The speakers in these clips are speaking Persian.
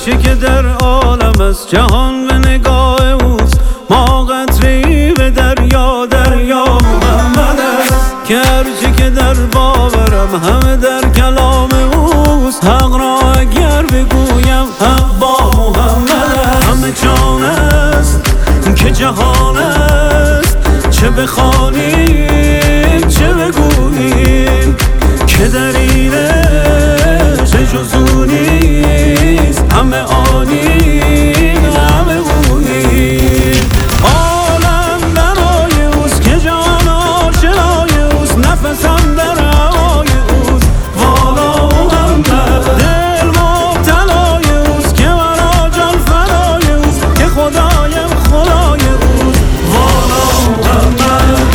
هرچی که در عالم است جهان به نگاه اوست، ما قطره‌ای به دریا، دریا محمد است. که هرچی که در باورم همه در کلام اوست، حق را اگر بگویم حق با محمد است. همه جان است که جهان است، چه بخوانیم چه بگوییم، که در اینش جز او نیست. همه آنیم همه اوییم، عالم برای اوست که جان آشنای اوست، نفسم در هوای اوست والا محمد. دل مبتلای اوست که مرا جان فدای اوست، که خدایم خدای اوست والا محمد.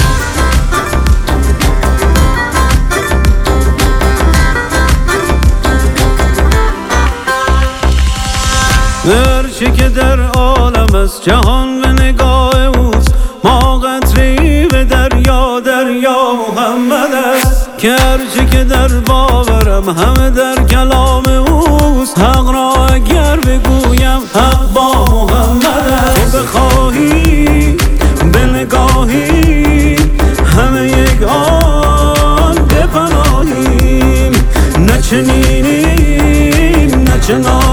هرچی که در عالم است جهان به نگاه اوست، ما قطره‌ای به دریا، دریا محمد است. که هرچی که در باورم همه در کلام اوست، حق را اگر بگویم حق با محمد است. تو بخواهی به نگاهی همه یک آن بپناهیم، نه چنینیم نه چنانیم